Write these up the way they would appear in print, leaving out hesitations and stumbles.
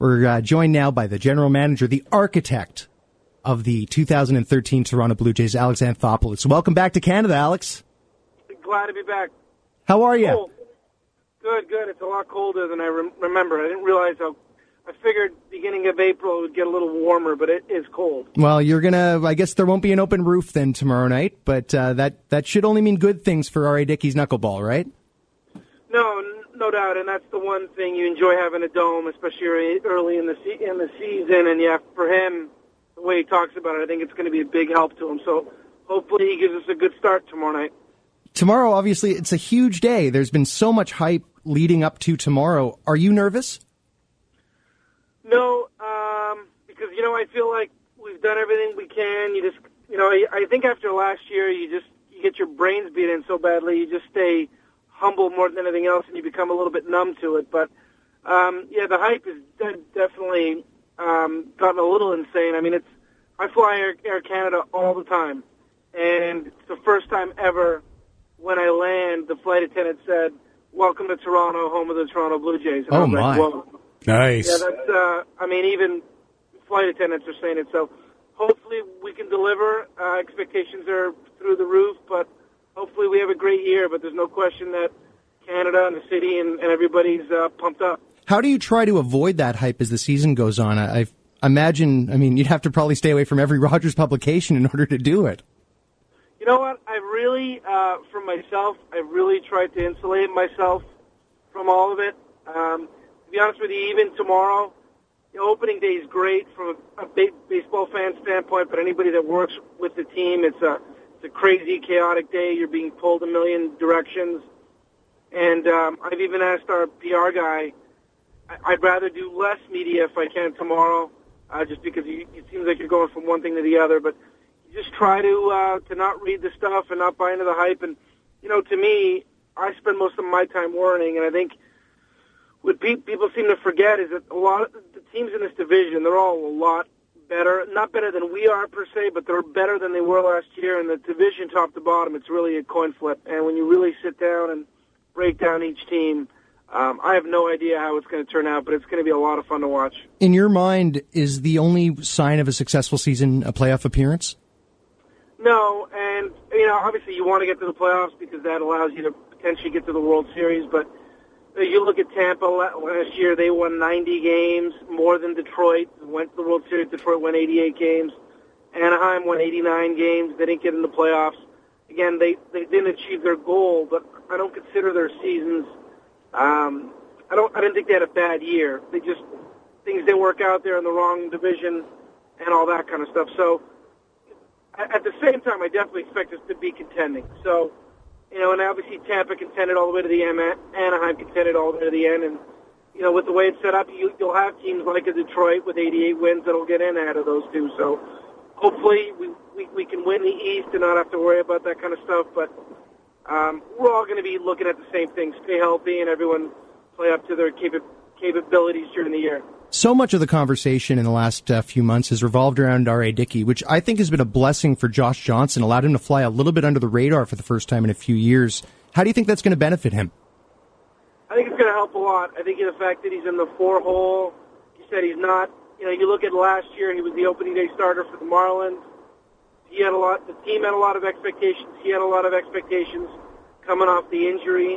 We're joined now by the general manager, the architect of the 2013 Toronto Blue Jays, Alex Anthopoulos. Welcome back to Canada, Alex. Glad to be back. How are you? Cold. Good. It's a lot colder than I remember. I didn't realize how. I figured beginning of April it would get a little warmer, but it is cold. Well, I guess there won't be an open roof then tomorrow night, but that should only mean good things for R.A. Dickey's knuckleball, right? No doubt, and that's the one thing you enjoy having a dome, especially early in the season. And yeah, for him, the way he talks about it, I think it's going to be a big help to him. So hopefully he gives us a good start tomorrow night. Tomorrow, obviously, it's a huge day. There's been so much hype leading up to tomorrow. Are you nervous? No, because, I feel like we've done everything we can. You just, I think after last year, you get your brains beat in so badly, you just stay humble more than anything else, and you become a little bit numb to it. But, the hype has definitely gotten a little insane. I mean, I fly Air Canada all the time, and it's the first time ever when I land, the flight attendant said, "Welcome to Toronto, home of the Toronto Blue Jays." And I was my. Like, whoa. Nice. Yeah, that's, even flight attendants are saying it. So hopefully we can deliver. Expectations are through the roof, but hopefully we have a great year. But there's no question that Canada and the city and everybody's pumped up. How do you try to avoid that hype as the season goes on? I imagine, you'd have to probably stay away from every Rogers publication in order to do it. You know what? I really, for myself, I really tried to insulate myself from all of it. To be honest with you, even tomorrow, the opening day is great from a big baseball fan standpoint, but anybody that works with the team, it's a crazy, chaotic day. You're being pulled a million directions. And I've even asked our PR guy, I'd rather do less media if I can tomorrow, just because it seems like you're going from one thing to the other. But you just try to not read the stuff and not buy into the hype. And, to me, I spend most of my time worrying, and I think what people seem to forget is that a lot of the teams in this division, they're all a lot better. Not better than we are, per se, but they're better than they were last year. And the division, top to bottom, it's really a coin flip. And when you really sit down and break down each team, I have no idea how it's going to turn out, but it's going to be a lot of fun to watch. In your mind, is the only sign of a successful season a playoff appearance? No, and, obviously you want to get to the playoffs because that allows you to potentially get to the World Series, but you look at Tampa last year, they won 90 games, more than Detroit. Went to the World Series, Detroit won 88 games. Anaheim won 89 games. They didn't get in the playoffs. Again, they didn't achieve their goal, but I don't consider their seasons. I didn't think they had a bad year. Things didn't work out there in the wrong division and all that kind of stuff. So at the same time, I definitely expect us to be contending. So, and obviously Tampa contended all the way to the end, Anaheim contended all the way to the end, and, with the way it's set up, you'll have teams like a Detroit with 88 wins that'll get in ahead of those two. So hopefully we can win the East and not have to worry about that kind of stuff, but we're all going to be looking at the same thing, stay healthy, and everyone play up to their capabilities during the year. So much of the conversation in the last few months has revolved around R.A. Dickey, which I think has been a blessing for Josh Johnson, allowed him to fly a little bit under the radar for the first time in a few years. How do you think that's going to benefit him? I think it's going to help a lot. I think the fact that he's in the 4-hole, he said he's not, you look at last year, he was the opening day starter for the Marlins. The team had a lot of expectations. He had a lot of expectations coming off the injury.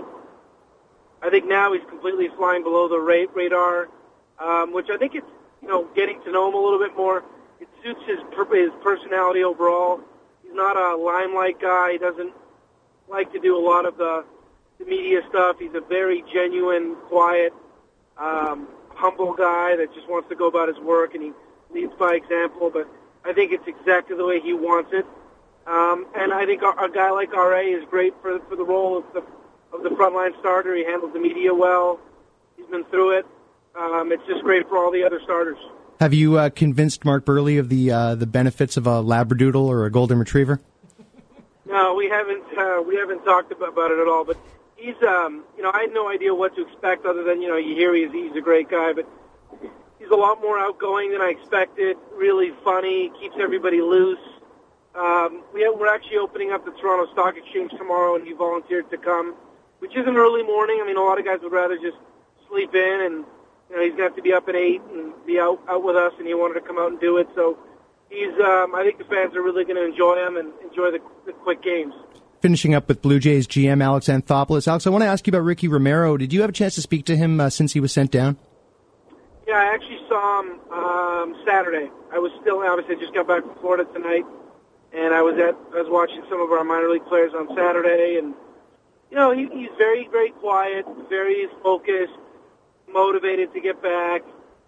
I think now he's completely flying below the radar, which I think it's, getting to know him a little bit more. It suits his personality overall. He's not a limelight guy. He doesn't like to do a lot of the media stuff. He's a very genuine, quiet, humble guy that just wants to go about his work, and he leads by example. But I think it's exactly the way he wants it. And I think a guy like R.A. is great for the role of the frontline starter. He handles the media well. He's been through it. It's just great for all the other starters. Have you convinced Mark Burley of the benefits of a Labradoodle or a Golden Retriever? No, we haven't talked about it at all. But he's, I had no idea what to expect other than, you hear he's a great guy, but he's a lot more outgoing than I expected, really funny, keeps everybody loose. We're actually opening up the Toronto Stock Exchange tomorrow, and he volunteered to come, which is an early morning. I mean, a lot of guys would rather just sleep in and, he's going to have to be up at 8 and be out with us, and he wanted to come out and do it. So I think the fans are really going to enjoy him and enjoy the quick games. Finishing up with Blue Jays GM Alex Anthopoulos. Alex, I want to ask you about Ricky Romero. Did you have a chance to speak to him since he was sent down? Yeah, I actually saw him Saturday. I was still, obviously, I just got back from Florida tonight, and I was watching some of our minor league players on Saturday, and he's very, very quiet, very focused, motivated to get back.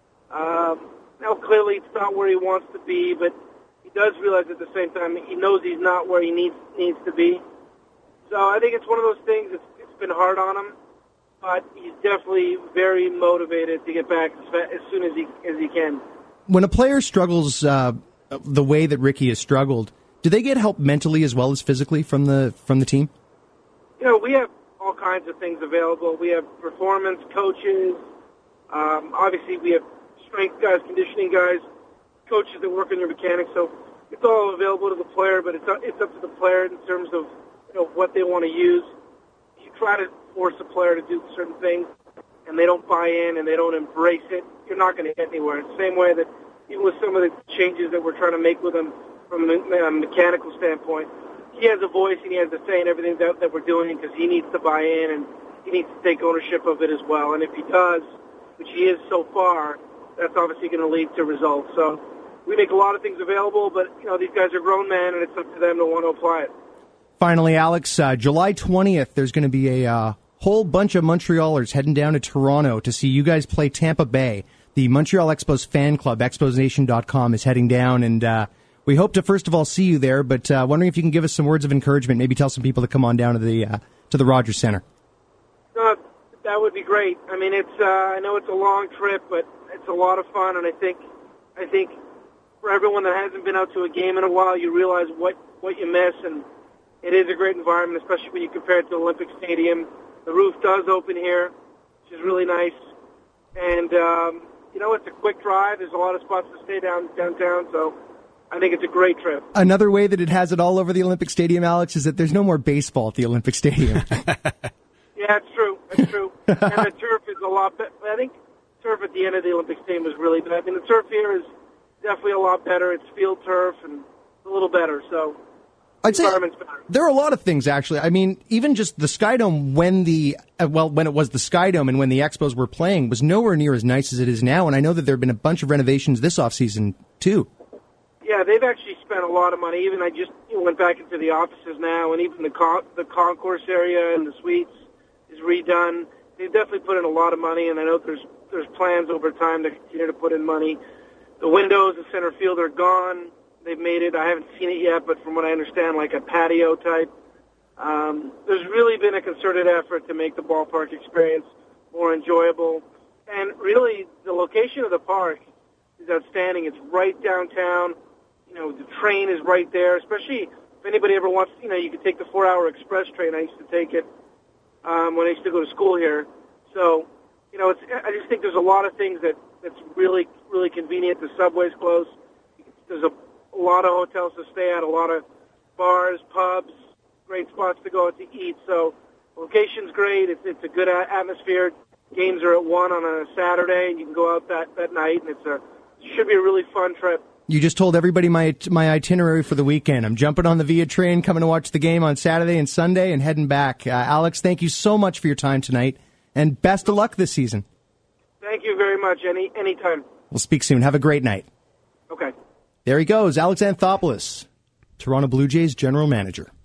Now, clearly, it's not where he wants to be, but he does realize at the same time he knows he's not where he needs to be. So I think it's one of those things. It's been hard on him, but he's definitely very motivated to get back as soon as he can. When a player struggles the way that Ricky has struggled, do they get help mentally as well as physically from the team? We have all kinds of things available. We have performance coaches. Obviously, we have strength guys, conditioning guys, coaches that work on your mechanics. So it's all available to the player, but it's up to the player in terms of what they want to use. You try to force a player to do certain things, and they don't buy in and they don't embrace it, you're not going to get anywhere. It's the same way that even with some of the changes that we're trying to make with him from a mechanical standpoint, he has a voice and he has a say in everything that we're doing because he needs to buy in and he needs to take ownership of it as well. And if he does, which he is so far, that's obviously going to lead to results. So we make a lot of things available, but these guys are grown men, and it's up to them to want to apply it. Finally, Alex, July 20th, there's going to be a whole bunch of Montrealers heading down to Toronto to see you guys play Tampa Bay. The Montreal Expos fan club, exposnation.com, is heading down, and we hope to first of all see you there. But wondering if you can give us some words of encouragement, maybe tell some people to come on down to the Rogers Center. That would be great. I mean, I know it's a long trip, but it's a lot of fun, and I think for everyone that hasn't been out to a game in a while, you realize what you miss, and it is a great environment, especially when you compare it to Olympic Stadium. The roof does open here, which is really nice, and it's a quick drive. There's a lot of spots to stay downtown, so I think it's a great trip. Another way that it has it all over the Olympic Stadium, Alex, is that there's no more baseball at the Olympic Stadium. Yeah, it's true. It's true. And the turf is a lot better. I think turf at the end of the Olympic Stadium is really bad. I mean, the turf here is definitely a lot better. It's field turf and a little better. So I'd say there are a lot of things, actually. I mean, even just the Skydome when it was the Skydome and when the Expos were playing was nowhere near as nice as it is now. And I know that there have been a bunch of renovations this offseason, too. Yeah, they've actually spent a lot of money. Even I just went back into the offices now, and even the concourse area and the suites is redone. They've definitely put in a lot of money, and I know there's plans over time to continue to put in money. The windows in center field are gone. They've made it, I haven't seen it yet, but from what I understand, like a patio type. There's really been a concerted effort to make the ballpark experience more enjoyable. And really, the location of the park is outstanding. It's right downtown. The train is right there, especially if anybody ever wants, you could take the 4-hour express train. I used to take it when I used to go to school here. So, I just think there's a lot of things that's really, really convenient. The subway's close. There's a lot of hotels to stay at, a lot of bars, pubs, great spots to go out to eat. So, location's great. It's a good atmosphere. Games are at 1 on a Saturday, and you can go out that night, and it should be a really fun trip. You just told everybody my itinerary for the weekend. I'm jumping on the Via train, coming to watch the game on Saturday and Sunday, and heading back. Alex, thank you so much for your time tonight, and best of luck this season. Thank you very much. Anytime. We'll speak soon. Have a great night. Okay. There he goes, Alex Anthopoulos, Toronto Blue Jays general manager.